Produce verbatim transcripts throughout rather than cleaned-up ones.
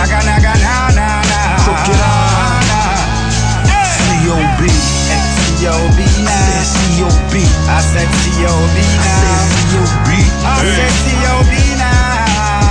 Saga naga na na na. Crooked Eye. C O B. C O B I said C O B. I said C O B I said C O B. I said C O B now.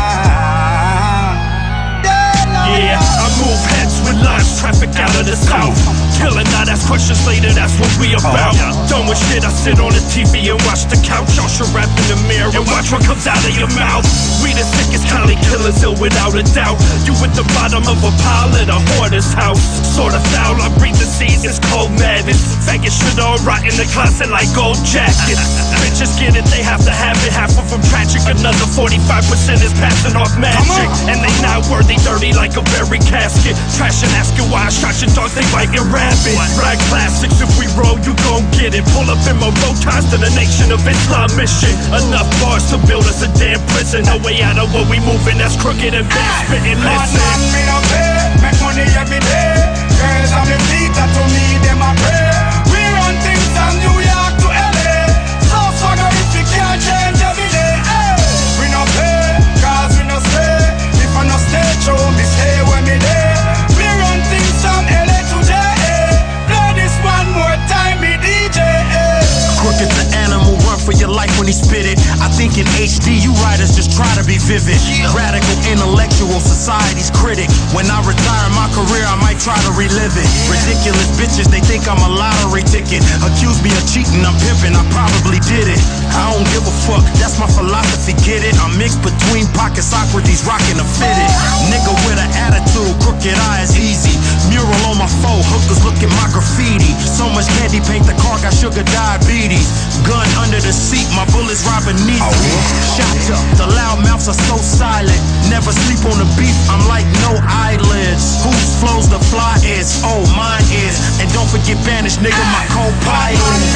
Yeah, I move heads with lines, traffic out of the south. Killing, now that's questions later, that's what we about. Done with shit, I sit on the T V and watch the couch. Y'all should rap in the mirror and watch what comes out of your mouth. We the sickest kind of killers, ill without a doubt. You at the bottom of a pile in a hoarder's house. Sort of foul, I breathe the seas, it's cold madness. Faggot shit all rot in the closet like gold jackets. Bitches get it, they have to have it. Half of them tragic, another forty-five percent is passing off magic. And they not worthy, dirty like a buried casket. Trash and asking why I shot your dogs, they biting rabbits. Black classics, if we roll, you gon' get it. Pull up in my road ties to the Nation of Islam mission. Enough bars to build us a damn prison. No way out of what we moving, that's crooked and big spitting. Listen, me no pay, make money every day. Girls on the beat, that to me, them a pray. We run things from New York to L A. So swagger if you can't change every day. Hey. We no pay, cause we no stay. If I no stay true, me stay where me day. We run things from L A to J A. Play this one more time, me D J. Crooked's an animal, run for your life when he spit it. I think in H D, you writers just try to be vivid. Radical, intellectual, society's critic. When I retire my career, I might try to relive it. Ridiculous bitches, they think I'm a lottery ticket. Accuse me of cheating, I'm pimping, I probably did it. I don't give a fuck, that's my philosophy, get it? I'm mixed between pocket Socrates, rocking a fitted. Nigga with an attitude, crooked eye is easy. Mural on my phone, hookers look at my graffiti. So much candy paint, the car got sugar diabetes. Gun under the seat, my bullets right beneath me. Shot up, the loud mouths are so silent. Never sleep on the beef, I'm like no eyelids. Whose flows the fly is? Oh, mine is. And don't forget Banish, nigga, my co-pilot.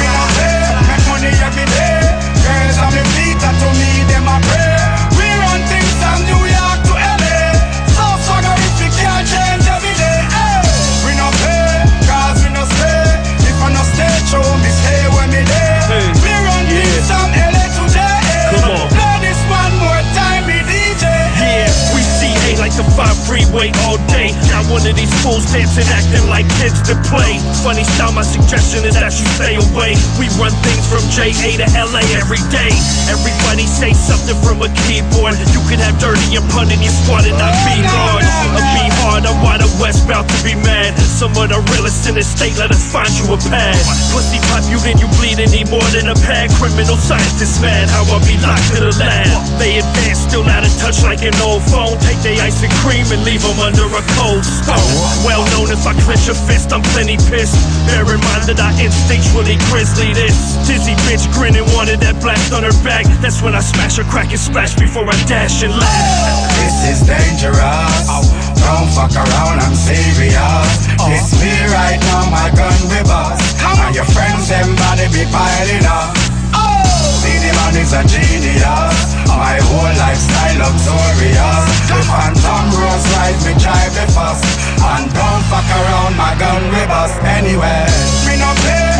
Make money every day. Girls on the beat, that to me, them a pray. We run things from New York to L A. So swagger if you can't change every day. Hey. We no pay, cause we no stay. If I no stay true, me stay where me day. Hey. We run Yeah. things from L A to J A. Come on. Play this one more time, me D J. yeah, we C A like the five freeway all day. Got one of these fools dancing, acting like kids to play. Funny style, my suggestion is that you stay away. We run things from J A to L A every day. Everybody say something from a keyboard. You can have dirty and pun in your squad and not be large. Or be hard, I'm wide west, bout to be mad. Some of the realest in the state, let us find you a pad. Pussy pop you, then you bleeding, need more than a pad. Criminal scientists mad, how I be locked to the lab. They advance, still out of touch like an old phone. Take they ice and cream and leave them under a cold stone. Well known if I clench a fist, I'm plenty pissed. Bear in mind that I instinctually grizzly this. Dizzy bitch grinning, wanted that blast on her back. That's when I smash her, crack and splash before I dash and laugh. This is dangerous. Don't fuck around, I'm serious. It's me right now, my gun with us. And your friends, them body be piling up. See the man is a genius. My whole lifestyle luxurious. The Phantom Rose ride me drive the fuss. And don't fuck around, my gun with us. Anyway, me no play.